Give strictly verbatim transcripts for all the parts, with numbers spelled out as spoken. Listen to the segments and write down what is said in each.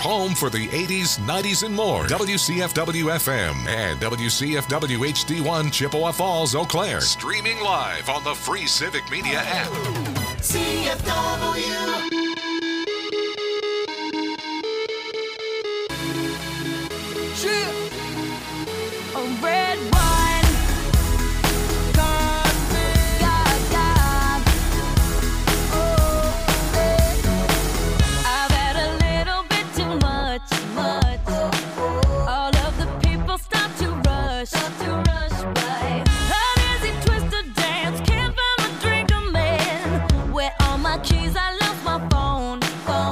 home for the eighties, nineties, and more. W C F W F M and W C F W H D one Chippewa Falls, Eau Claire. Streaming live on the free Civic Media app. C F W. A red wine, God, God, God. Oh, I've had a little bit too much, much. All of the people stop to rush, stop to rush by. An easy twisted dance, can't find my drink, a man. Where are my keys? I lost my phone, phone.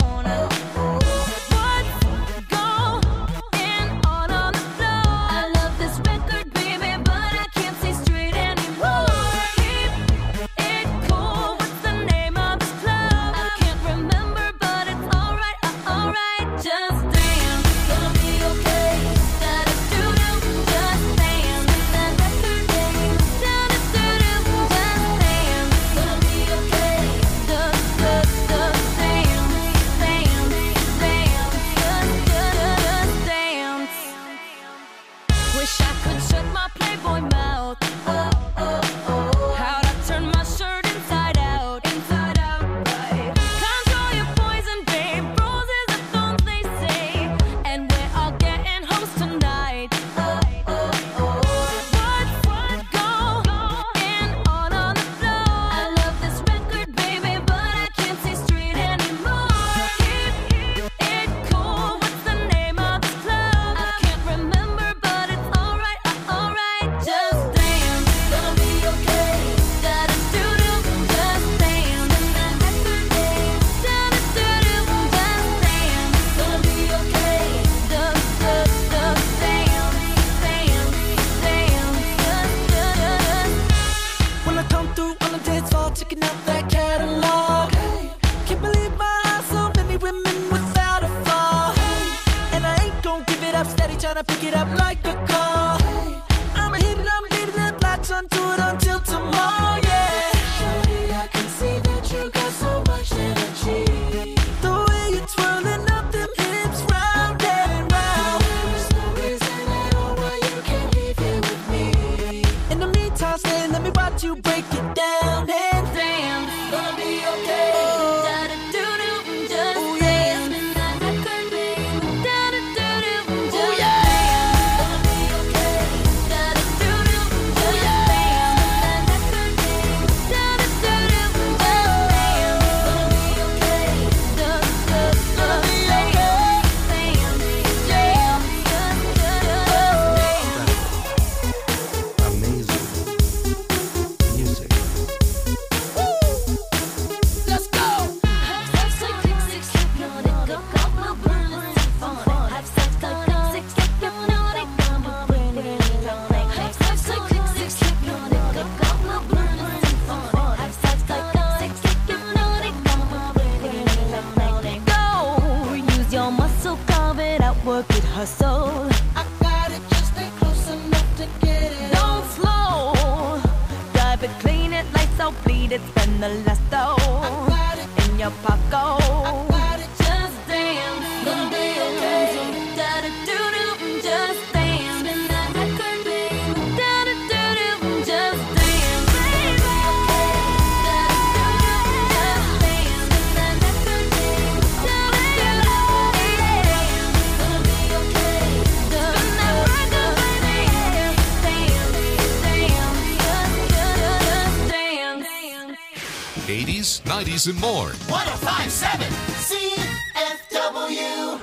eighties, nineties, and more. one oh five point seven C F W.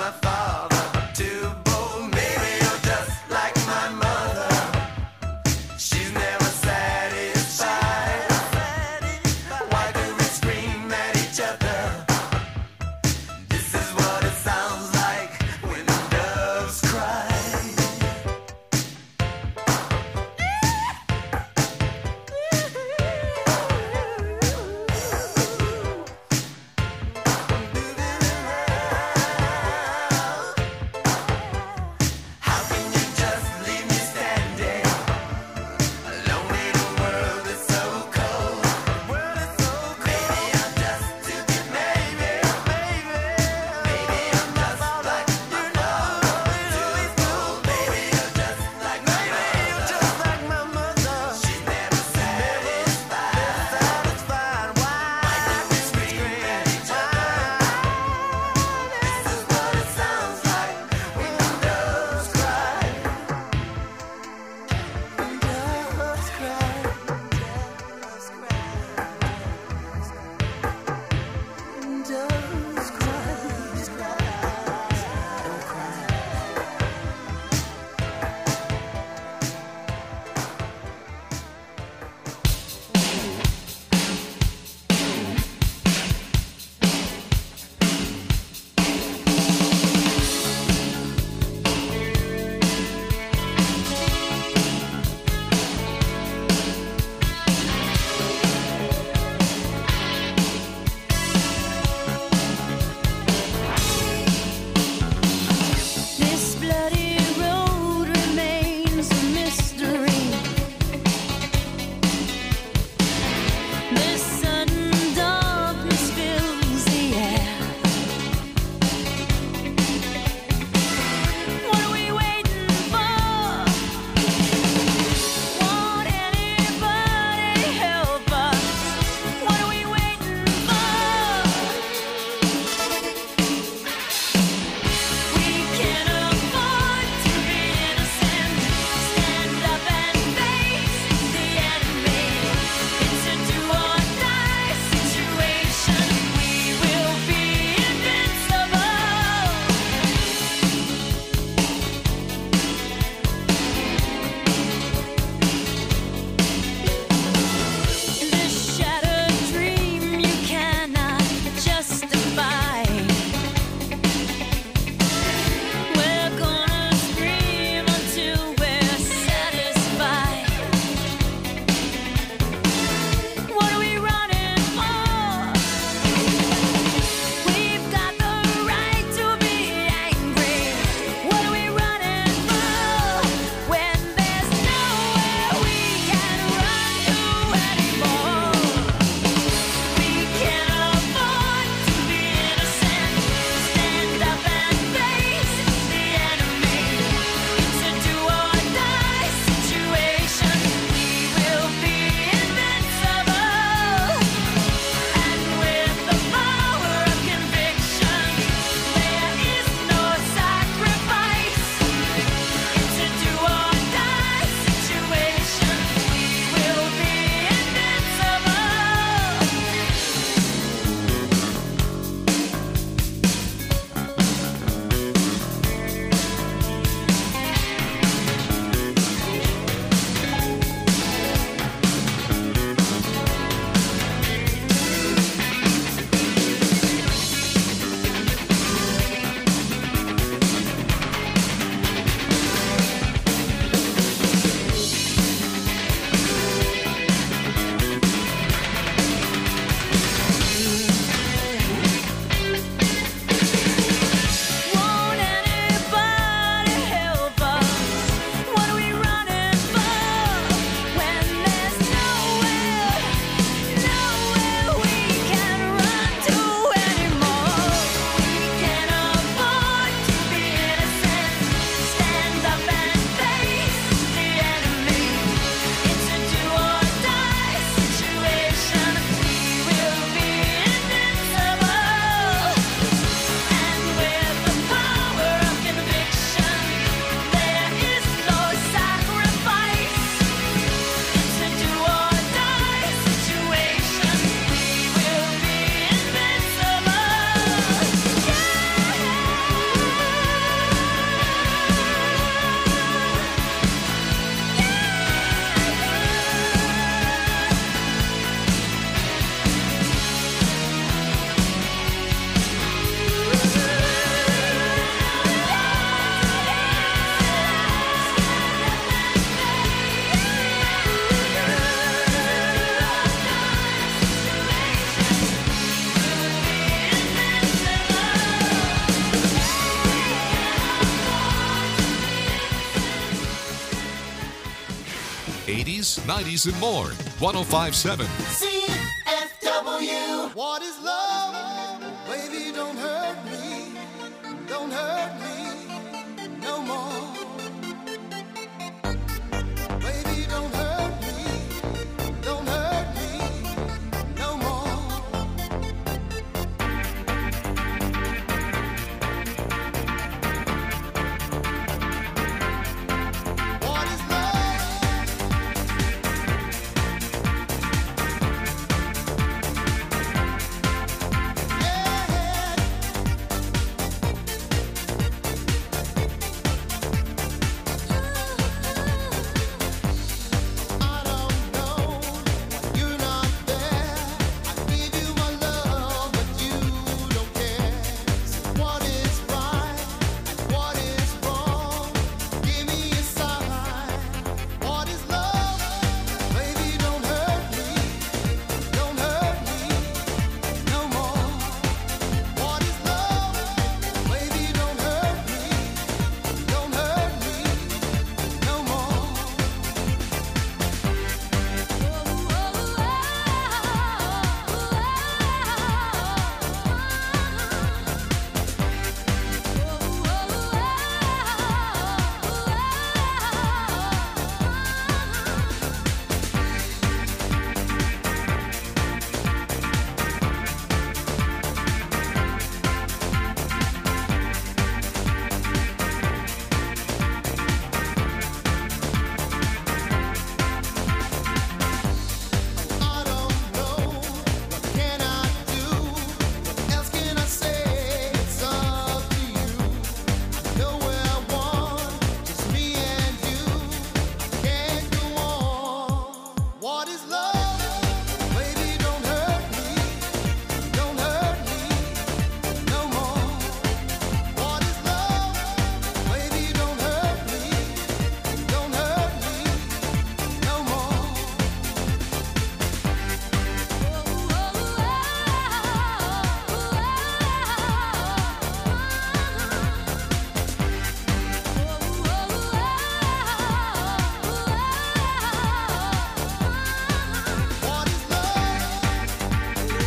Moving around. eighties, nineties, and more. one oh five point seven C F W. What is love? Baby, don't hurt me. Don't hurt me no more. Baby, don't hurt me. Don't hurt me no more. What is love? Yeah. I don't know. You're not there. I give you my love, but you don't care. What is right and what is wrong? Give me a sign. What is love? Baby, don't hurt me. Don't hurt me no more. What is love? Baby, don't hurt me. Don't hurt me no more. I don't know. What can I do? What else can I say? It's up to you. I know where I want, just me and you. I can't go on. What is love? Baby, don't hurt me. Don't hurt me no more. What is love? Baby, don't hurt me. Don't hurt me no more. What is love?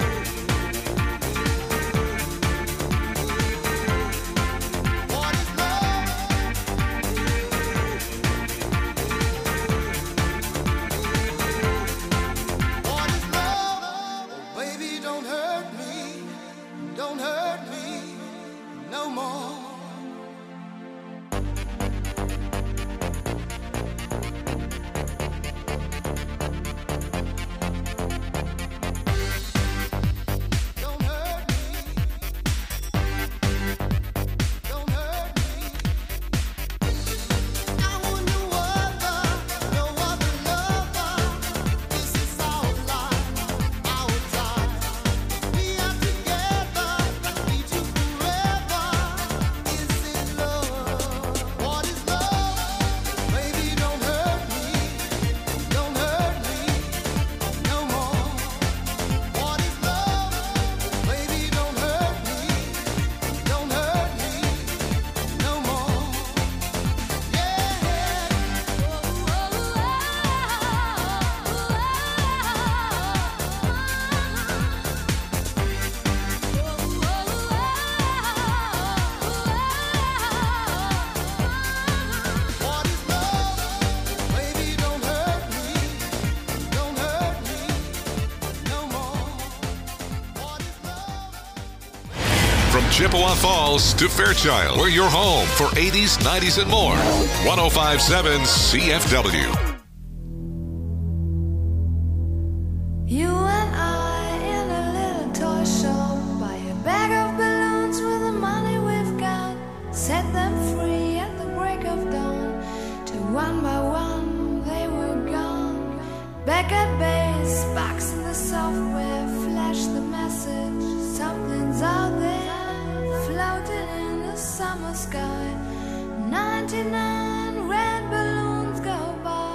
What is love? What is love? Oh, baby, don't hurt me. Don't hurt me no more. Don't hurt me. Don't hurt me. I want no other, no other lover. This is our life, our time. We are together, need you forever. Is it love? What is love? Baby, don't hurt me. Don't hurt me no more. What is love? Baby, don't hurt me. Don't hurt me no more. What is love? Baby, don't hurt me. Don't hurt me no more. What is love? From Chippewa Falls to Fairchild, we're your home for eighties, nineties, and more. one oh five point seven C F W. You and I in a little toy shop, buy a bag of balloons with the money we've got, set them free at the break of dawn. Till one by one they were gone. Back at base, box in the software, flash the message. Something's out there, floating in the summer sky. ninety-nine red balloons go by.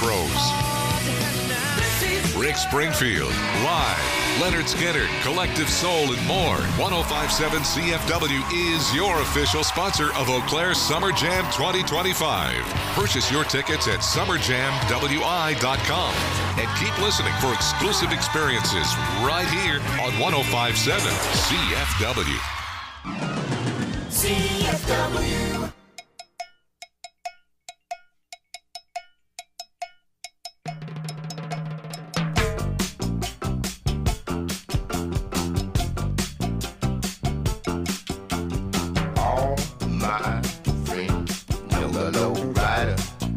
Crows. Rick Springfield, live. Leonard Skinner, Collective Soul, and more. ten fifty-seven C F W is your official sponsor of Eau Claire Summer Jam twenty twenty-five. Purchase your tickets at summer jam w i dot com. And keep listening for exclusive experiences right here on ten fifty-seven C F W. C F W. All my friends know the low rider.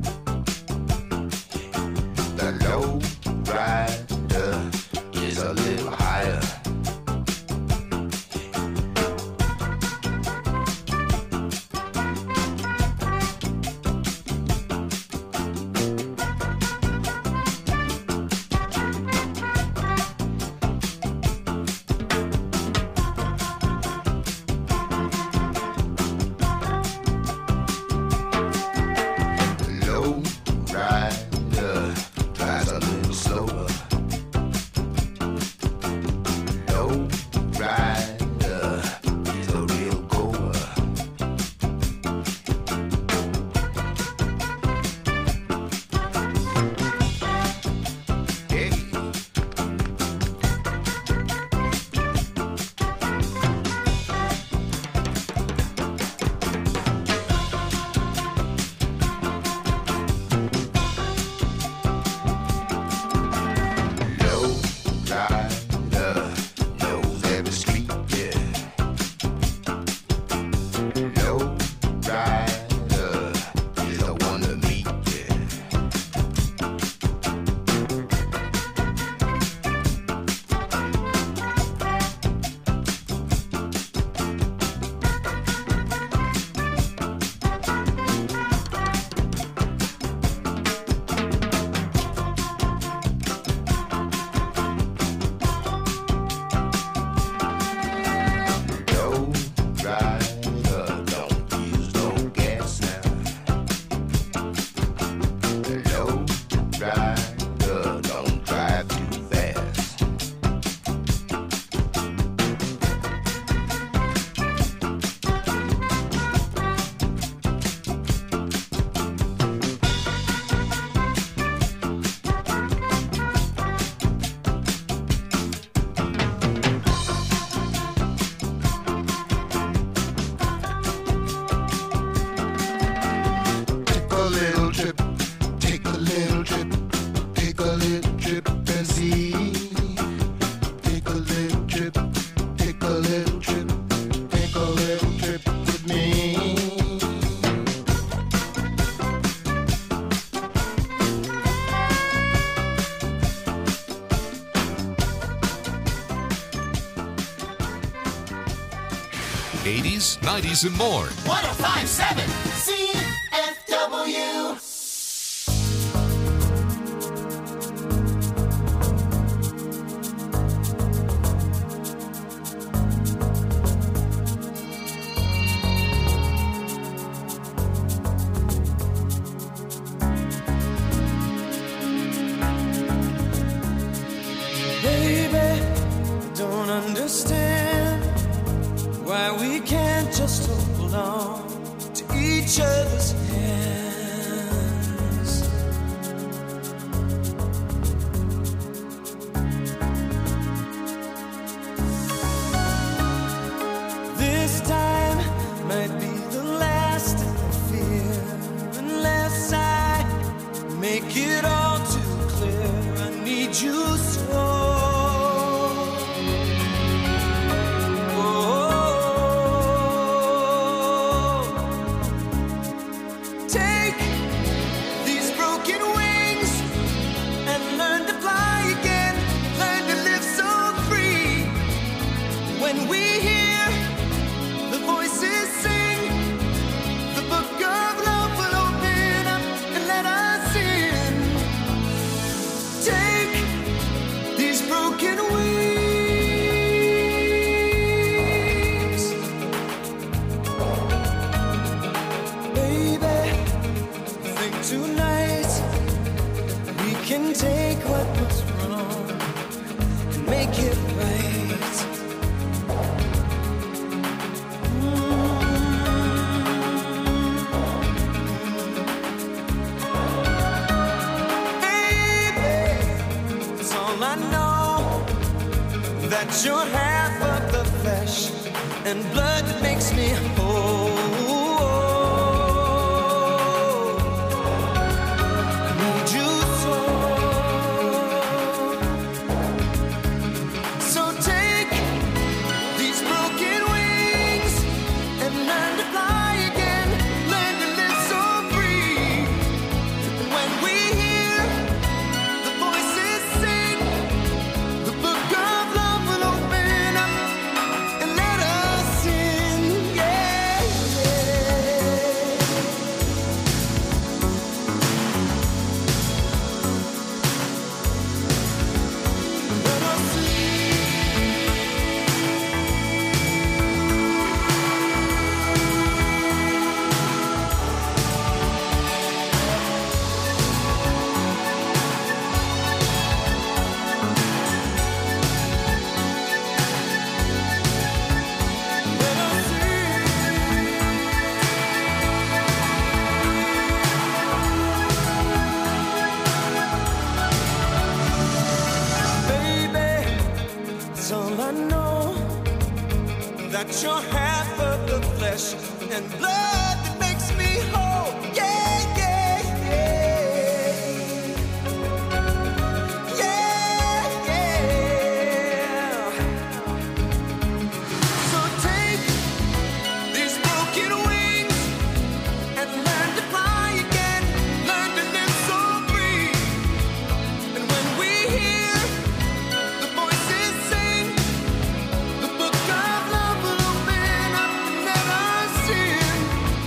The low rider is a little higher. Low rider drives a little slower. Low rider is a real goer. Hey. Low rider knows every street, yeah. Low rider is the one to meet, yeah. Low rider don't use no gas now. Low rider don't drive too fast. Take a little trip, take a little trip, take a little trip and see. Take a little trip, take a little trip, take a little trip with me. eighties, nineties, and more. ten fifty-seven C F W. Baby, don't understand why we can't just hold on to each other's hands. This time might be the last I fear, unless I make it all too clear. I need you so. Take these broken wings and learn to fly again. Learn to live so free. When we hear the voices sing, the book of love will open up and let us in. Take these broken wings, baby. Think tonight and blood that makes me whole. I need you so. So take these broken wings and learn to fly again. Learn to live so free. And when we hear the voices sing, the book of love will open up and let us in. Yeah, yeah. Let us baby, it's all I know, that you're half of the flesh and blood that makes me whole. Yeah, yeah, yeah. Yeah, yeah. So take these broken wings and learn to fly again. Learn to live so free. And when we hear the voices sing, the book of love will open up and let us in.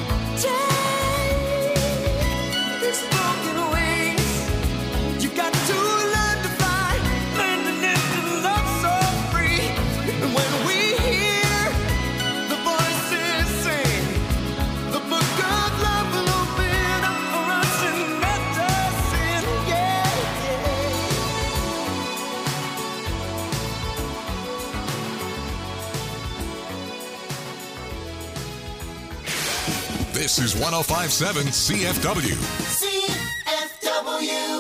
Take these broken wings. You got to learn to fly, learn to live and love so free. And when we hear the voices sing, the book of love will open up for us and let us in. Yeah, yeah. This is one oh five point seven C F W. C F W.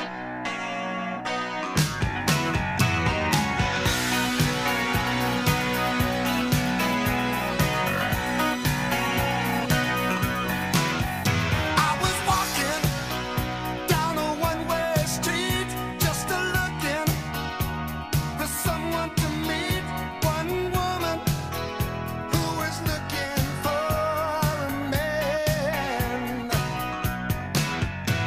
I was walking down a one-way street, just a looking for someone to meet. One woman who was looking for a man.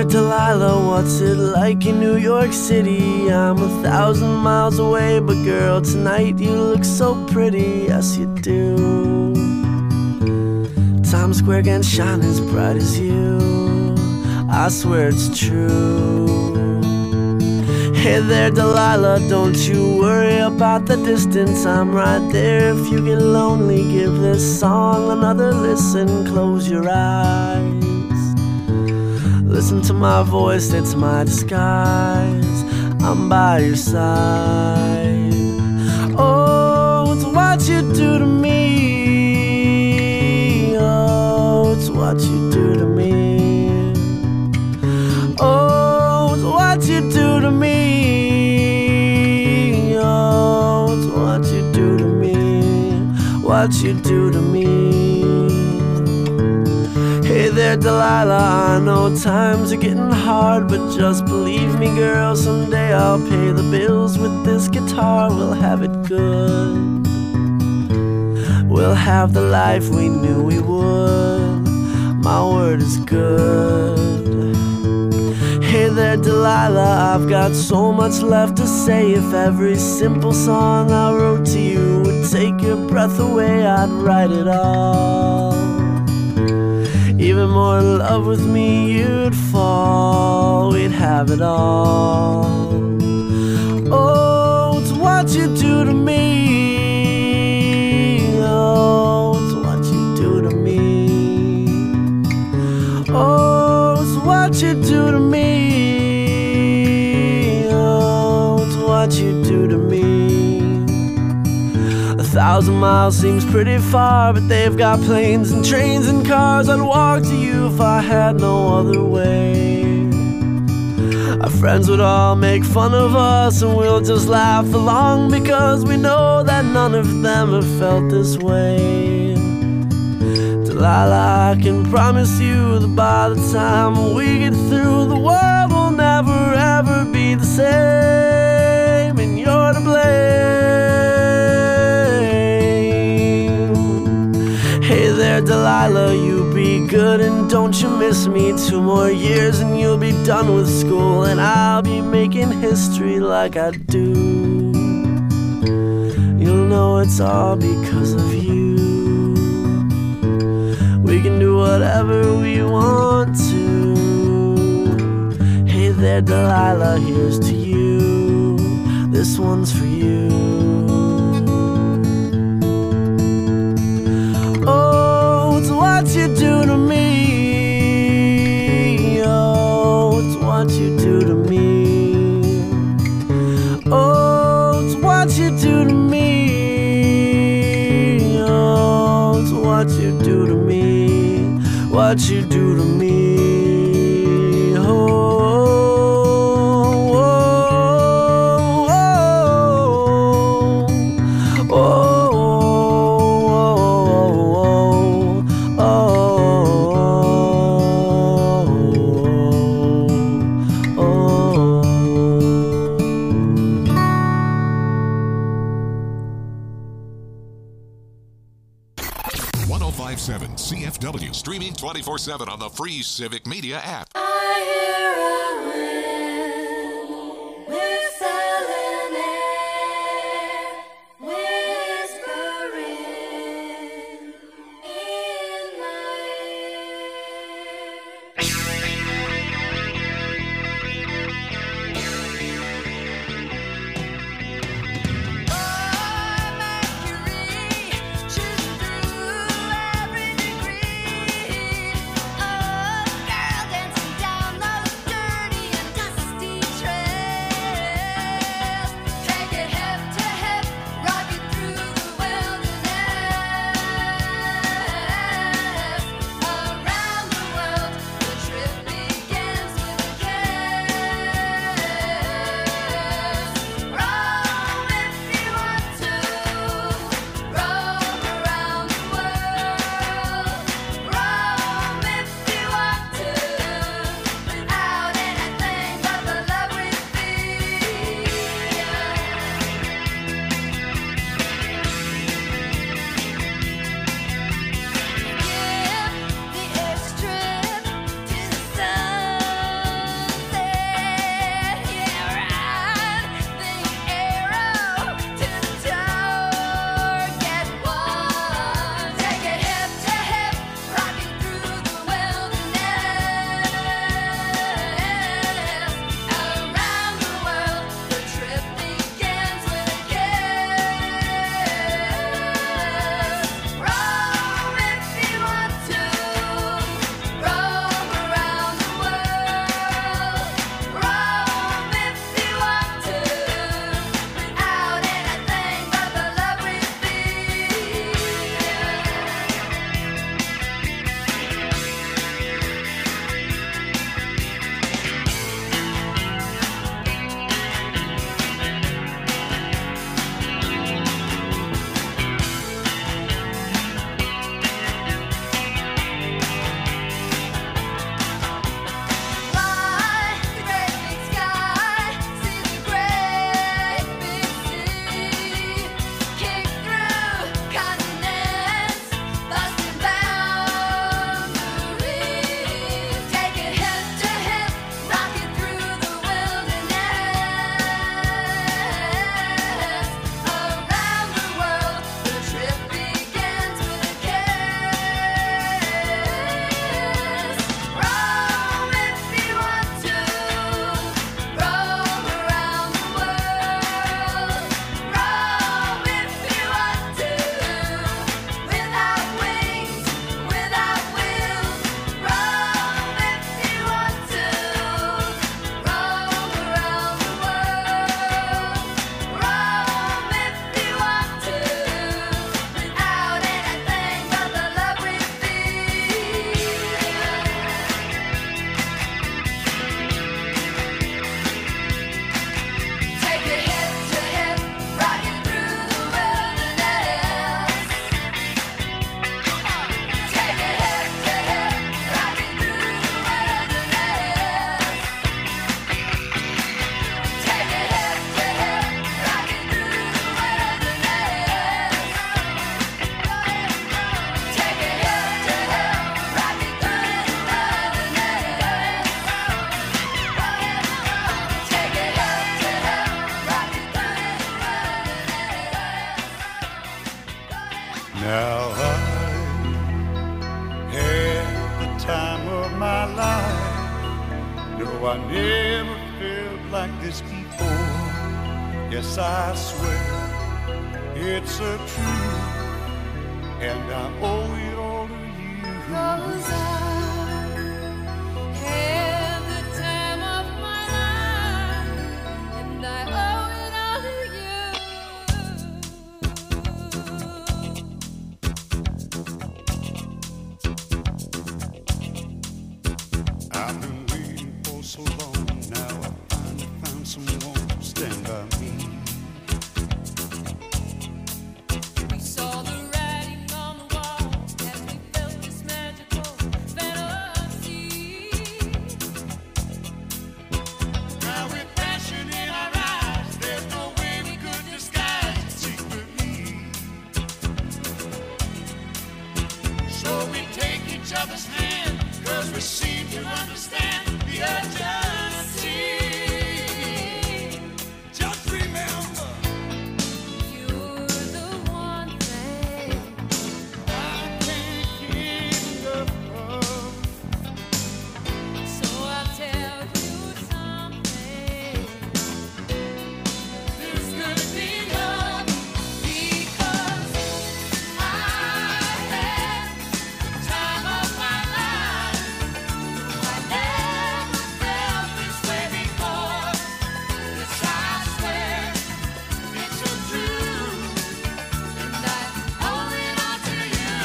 there, Delilah, what's it like in New York City? I'm a thousand miles away, but girl, tonight you look so pretty, yes you do. Times Square can shine as bright as you, I swear it's true. Hey there, Delilah, don't you worry about the distance, I'm right there. If you get lonely, give this song another listen. Close your eyes, listen to my voice, it's my disguise. I'm by your side. Oh, it's what you do to me. Oh, it's what you do to me. Oh, it's what you do to me. Oh, it's what you do to me. What you do to me. Hey there, Delilah, I know times are getting hard, but just believe me, girl, someday I'll pay the bills with this guitar. We'll have it good, we'll have the life we knew we would. My word is good. Hey there, Delilah, I've got so much left to say. If every simple song I wrote to you would take your breath away, I'd write it all. Even more in love with me you'd fall, we'd have it all. Oh, it's what you do to me. Oh, it's what you do to me. Oh, it's what you do to me. Oh, it's what you do to me. A thousand miles seems pretty far, but they've got planes and trains and cars. I'd walk to you if I had no other way. Our friends would all make fun of us, and we'll just laugh along, because we know that none of them have felt this way. Delilah, I can promise you that by the time we get through, the world will never ever be the same, and you're to blame. Hey there, Delilah, you be good and don't you miss me. Two more years and you'll be done with school, and I'll be making history like I do. You'll know it's all because of you. We can do whatever we want to. Hey there, Delilah, here's to you. This one's for you. Oh, it's what you do to me. Oh, it's what you do to me. Oh, it's what you do to me. Oh, it's what you do to me. What you do to me. Oh, oh, oh, oh, oh, oh, oh, oh. one oh five point seven C F W, streaming twenty-four seven on the free Civic Media app. I hear a wind whistling air, whispering in my ear. Oh, Mercury, shooting through every degree. Oh, girl dancing No, I never felt like this before. Yes, I swear it's a truth, and I owe it all to you. 'Cause I had the time of my life, and I owe it all to I've been waiting for so long now. I finally found someone to stand by me. We saw the writing on the wall as we felt this magical fantasy. Now with passion in our eyes, there's no way we could disguise it secretly. So we take each other's hand, 'cause we seem to understand the urgency. Just remember, You're the one thing I can't get enough of. So I'll tell you something. This could be love because I had the time of my life. I never felt this way before. Yes, I swear it's a truth, and I owe it all to you.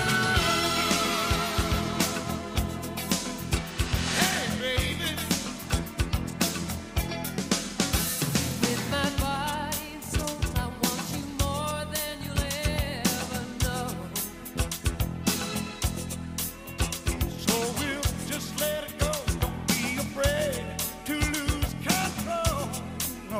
Hey, baby, With my body and soul, I want you more than you'll ever know. so we'll just let it go. Don't be afraid to lose control. No.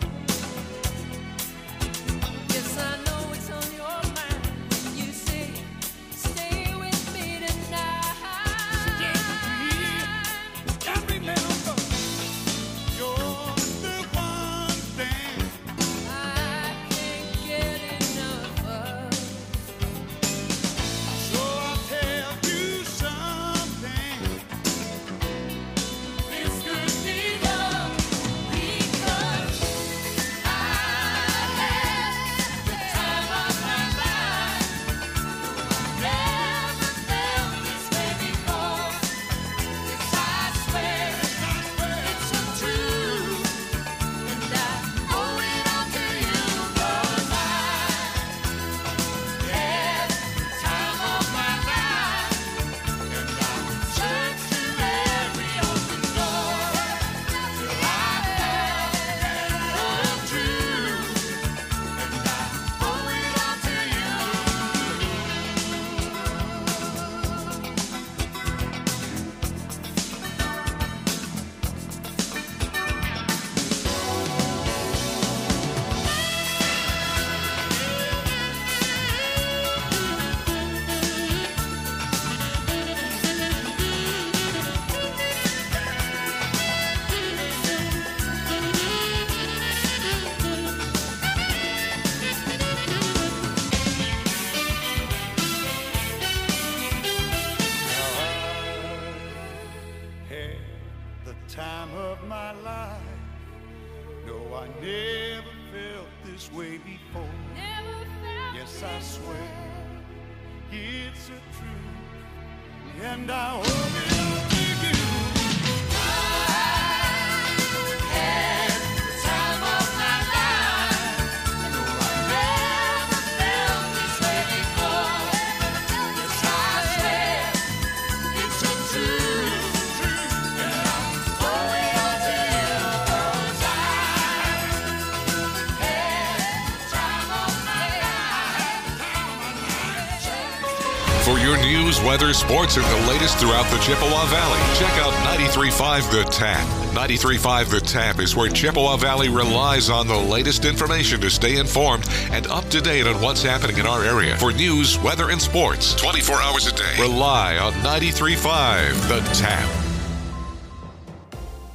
Yes, I know it's on your mind when you say, stay with me tonight. And remember, you're the one thing I can't get enough of. so I'll tell you something. This could be love because I had the time of my life. Never felt this way before. Yes, I swear it's a truth, and I owe it all to you 'cause I had the time of my life, and I searched through every open door till I found the truth, and I owe it all to you. Had the time of my life. No, I never felt this way before. Never felt Yes, I this swear way. it's a truth, and I owe it all to you. Had the time of my life. No, I never felt this way before. Yes, I swear it's a truth, and I owe it all to you 'cause I had the time of my life. For your news, weather, sports, and the latest throughout the Chippewa Valley, check out ninety-three point five The Tap. ninety-three point five The Tap is where Chippewa Valley relies on the latest information to stay informed and up to date on what's happening in our area. For news, weather, and sports, twenty-four hours a day, rely on ninety-three point five The Tap.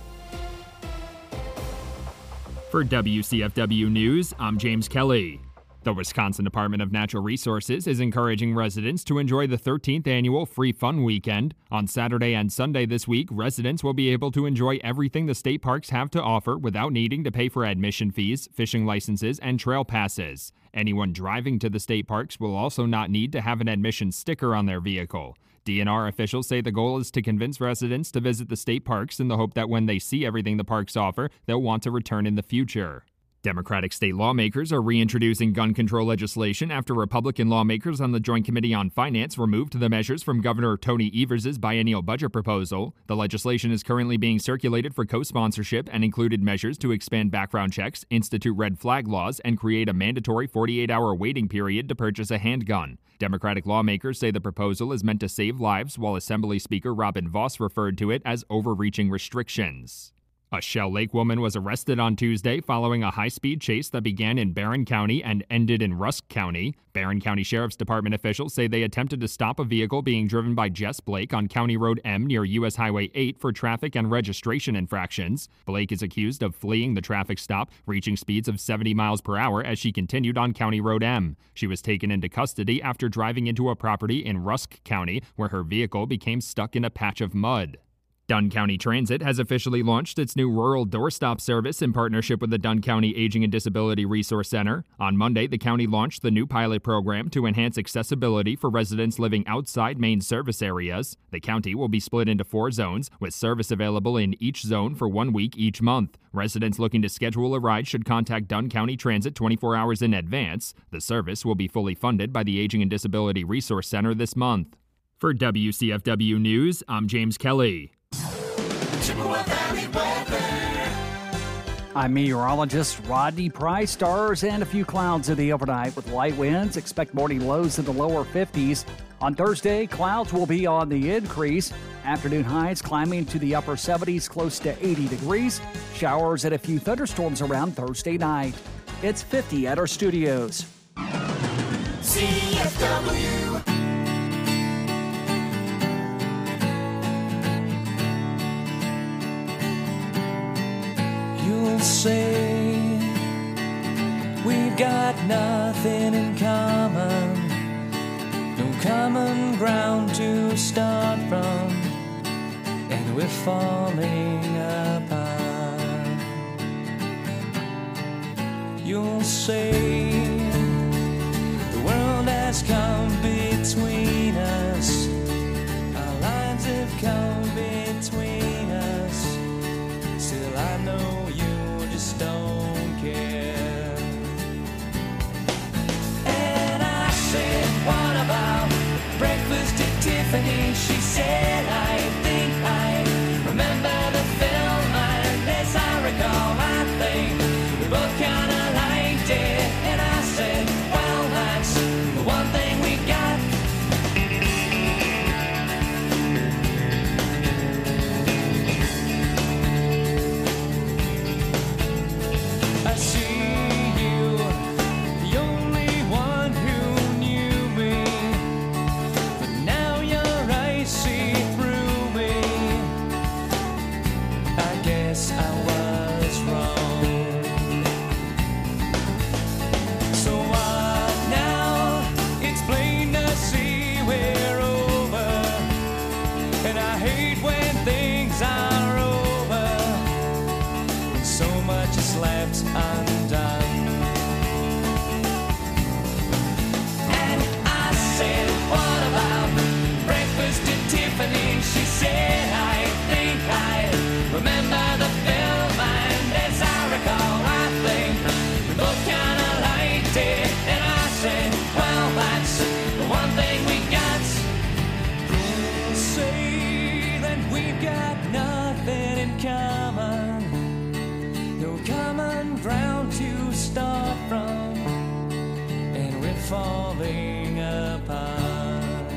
For W C F W News, I'm James Kelly. The Wisconsin Department of Natural Resources is encouraging residents to enjoy the thirteenth annual Free Fun Weekend. On Saturday and Sunday this week, residents will be able to enjoy everything the state parks have to offer without needing to pay for admission fees, fishing licenses, and trail passes. Anyone driving to the state parks will also not need to have an admission sticker on their vehicle. D N R officials say the goal is to convince residents to visit the state parks in the hope that when they see everything the parks offer, they'll want to return in the future. Democratic state lawmakers are reintroducing gun control legislation after Republican lawmakers on the Joint Committee on Finance removed the measures from Governor Tony Evers' biennial budget proposal. The legislation is currently being circulated for co-sponsorship and included measures to expand background checks, institute red flag laws, and create a mandatory forty-eight hour waiting period to purchase a handgun. Democratic lawmakers say the proposal is meant to save lives, while Assembly Speaker Robin Vos referred to it as overreaching restrictions. A Shell Lake woman was arrested on Tuesday following a high-speed chase that began in Barron County and ended in Rusk County. Barron County Sheriff's Department officials say they attempted to stop a vehicle being driven by Jess Blake on County Road M near U S Highway eight for traffic and registration infractions. Blake is accused of fleeing the traffic stop, reaching speeds of seventy miles per hour as she continued on County Road M. She was taken into custody after driving into a property in Rusk County where her vehicle became stuck in a patch of mud. Dunn County Transit has officially launched its new rural doorstop service in partnership with the Dunn County Aging and Disability Resource Center. On Monday, the county launched the new pilot program to enhance accessibility for residents living outside main service areas. The county will be split into four zones, with service available in each zone for one week each month. Residents looking to schedule a ride should contact Dunn County Transit twenty-four hours in advance. The service will be fully funded by the Aging and Disability Resource Center this month. For W C F W News, I'm James Kelly. Chippewa Valley weather. I'm meteorologist Rodney Price. Stars and a few clouds in the overnight with light winds. Expect morning lows in the lower fifties. On Thursday, clouds will be on the increase. Afternoon highs climbing to the upper seventies, close to eighty degrees. Showers and a few thunderstorms around Thursday night. It's fifty at our studios. C F W. You'll say we've got nothing in common, no common ground to start from, and we're falling apart. You'll say the world has come between us, our lives have come between us, still I know don't care. And I said, what about breakfast at Tiffany? She said, I think I remember the film, and as I recall, I think we both kinda liked it. And I said, well, that's the one thing we got. I see you, the only one who knew me, but now your eyes see through me. I guess I was wrong. So what now? It's plain to see we're over, and I hate when things are over, when so much is left undone. And I said, what about breakfast at Tiffany? She said, I think I remember the film, and as I recall, I think we both kinda liked it. And I said, well, that's the one thing we got. Say that we've got nothing in common, no common ground to start from, and we're falling apart.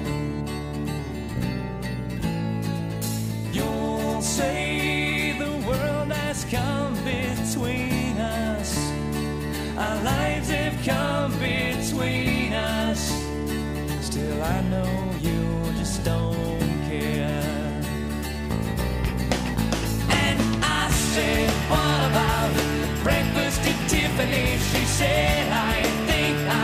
You'll say the world has come between us, our lives have come between us, still I know you just don't care. And I said, what about breakfast at Tiffany? She said, I think I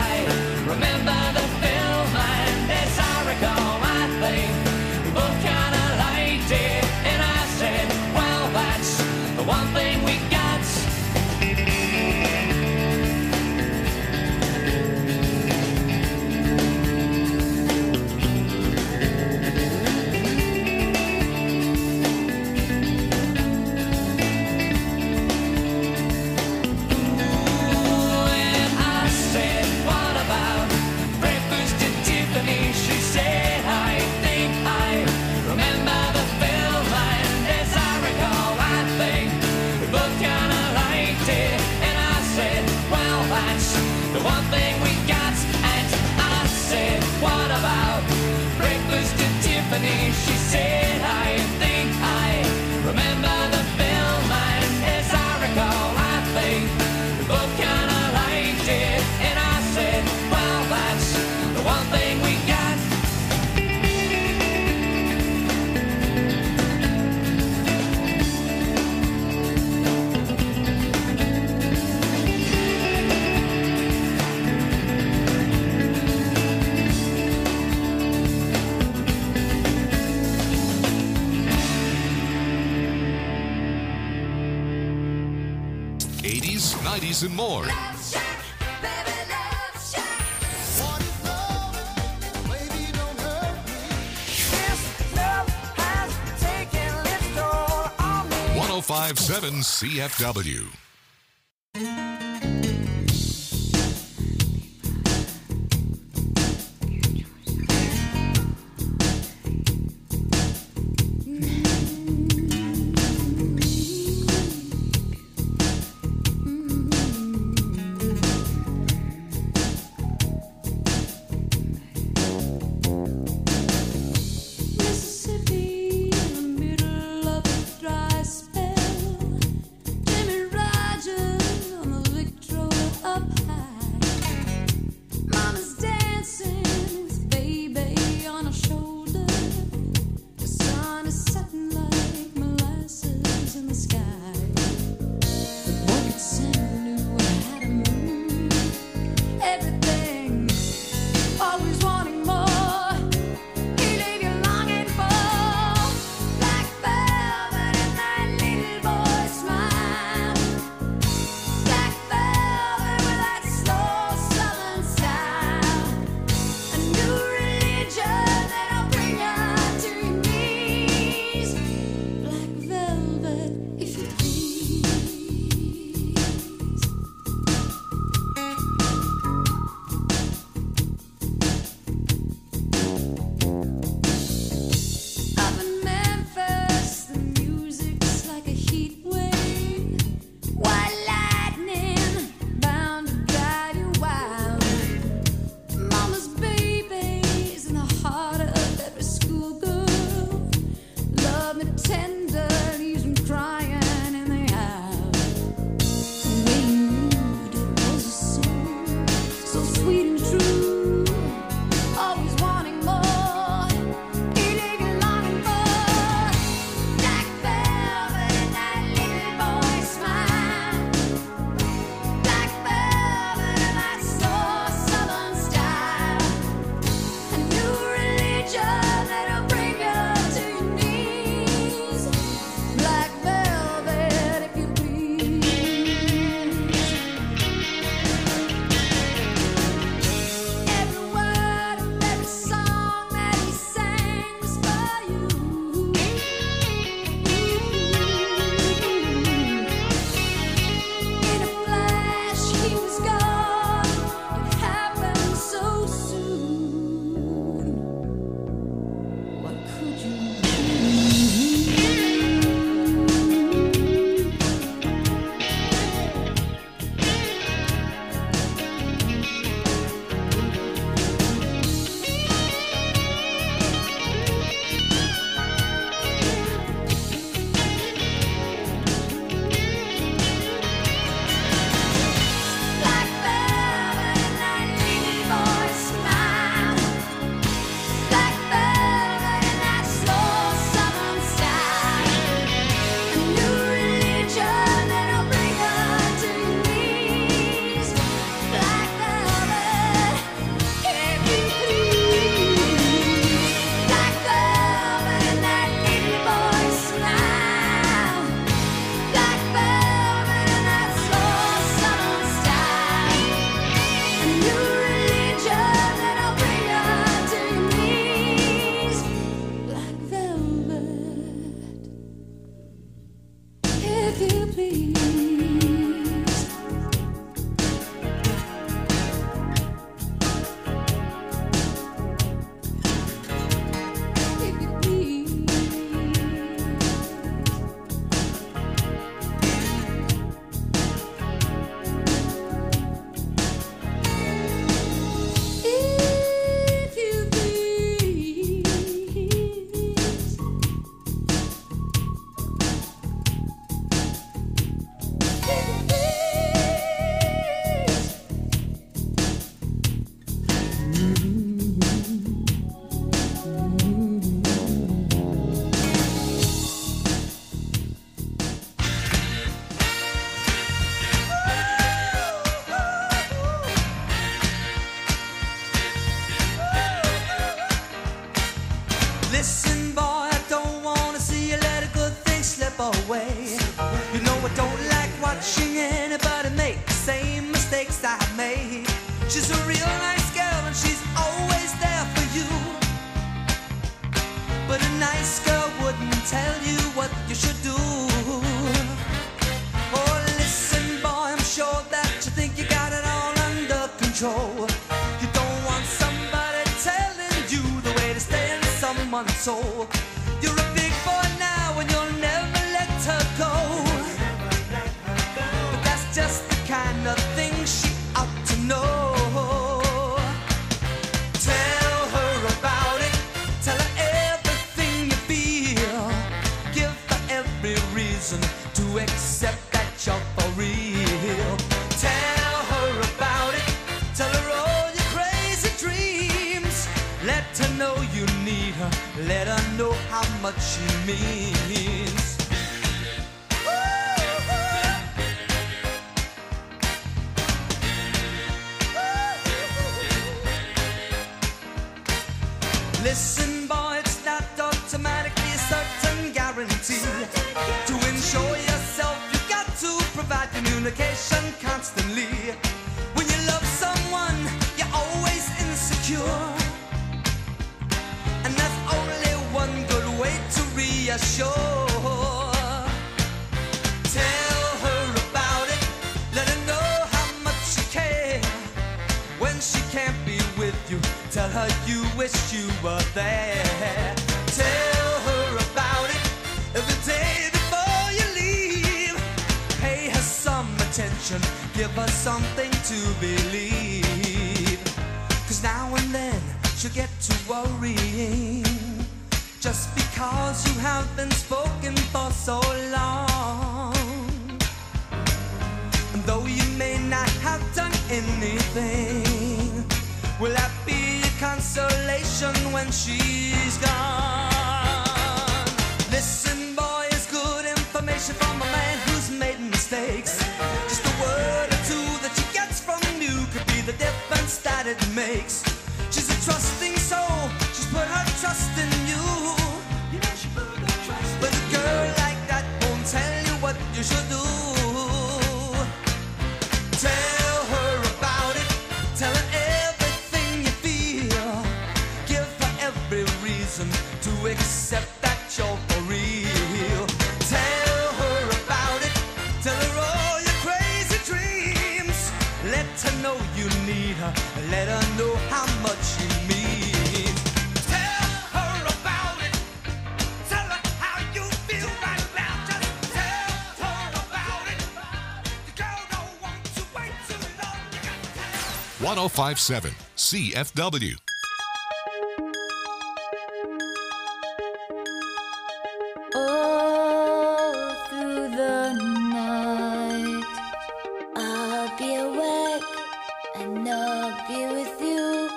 eighties, nineties, and more. one oh five point seven C F W. Mississippi in the middle of a dry spell. Jimmy Rogers on the Victrola up high. Mama's dancing with baby on her shoulder. The sun is setting like molasses in the sky. The boy could sing knew how to move everything, always wanting more. He leave you longing for black velvet and that little boy's smile. Black velvet with that slow southern style. A new religion that'll bring you to your knees. Black velvet, if you please. Up in Memphis, the music's like a heat wave. White lightning bound to drive you wild. Mama's baby's in the heart of every schoolgirl. Love me tender, leaves me crying in the aisle. The way you moved it was a song, so sweet and true. Always wanting more. He leave you longing for black velvet and that little boy's smile. Black velvet and that slow southern style. A new religion that'll bring you to your knees. Black velvet, if you please. Every word of every song that he sang was for you. In a flash, he was gone. It happened so soon. What could you do? Black velvet and that little boy's smile. Black velvet and that slow southern style. A new religion that'll bring you to your knees. Black velvet, if you please. Black velvet and that little boy's smile. Black velvet and that slow southern style. A new religion that'll bring you to your knees. Black velvet, if you please. If you please. If you please. Listen, boy, I don't wanna see you let a good thing slip away. You know I don't like watching anybody make the same mistakes I made. She's a real nice girl and she's always there for you. But a nice girl wouldn't tell you what you should do. Oh, listen, boy, I'm sure that you think you got it all under control. You don't want somebody telling you the way to stay in someone's soul. You're a big boy now and you'll never let her go. But that's just the kind of thing she ought to know. Tell her about it. Tell her everything you feel. Give her every reason to accept that you're for real. Tell her about it. Tell her all your crazy dreams. Let her know you need her. Let her know how much she means. Listen, boy, it's not automatically a certain guarantee. To ensure yourself, you've got to provide communication constantly. When you love someone, you're always insecure. And that's only one good way to reassure. Tell her about it. Let her know how much you care. When she can't be with you, tell her you wish you were there. Tell her about it every day before you leave. Pay her some attention, give her something to believe. Cause now and then she'll get to worrying, just because you have been spoken for so long. And though you may not have done anything, will that be a consolation when she's gone? Listen, boy, it's good information from a man who's made mistakes. Just a word or two that she gets from you could be the difference that it makes. She's a trusting soul, she's put her trust in you. You know she put her trust. But a girl like that won't tell you what you should do. Tell her about it, tell her everything you feel. Give her every reason to accept that you're for real. Tell her about it, tell her all your crazy dreams. Let her know you need her, let her know how much you mean. Tell her about it, tell her how you feel right now. Just tell her about it. The girl don't want to wait too long. You got to tell her. one oh five point seven C F W. All through the night, I'll be awake and I'll be with you.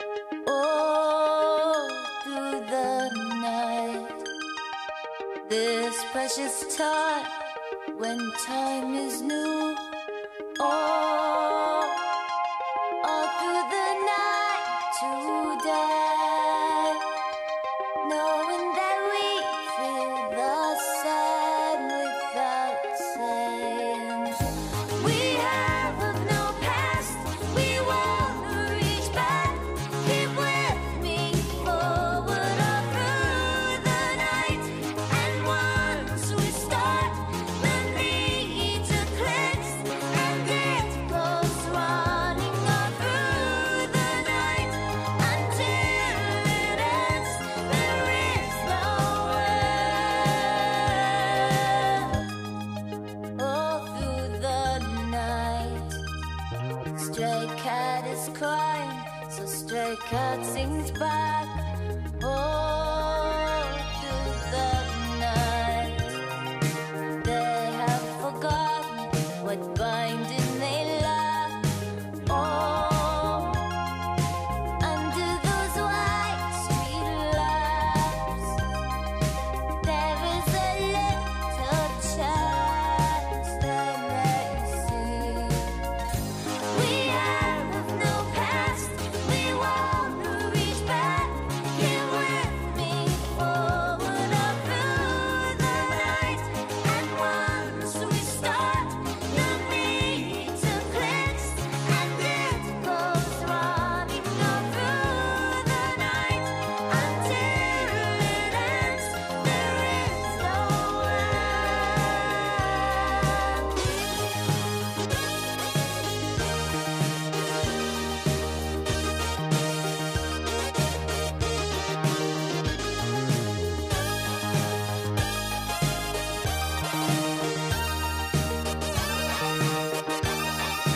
All through the night, this precious time when time is new. All, all through the night today, knowing that we feel the same without saying. We have of no past, we wanna reach back. Keep with me forward all through the night. And once we start, the need to cleanse, and it goes running all through the night until it ends. There is no end. All through the night, stray cat is crying, so stray cat sings back. Oh,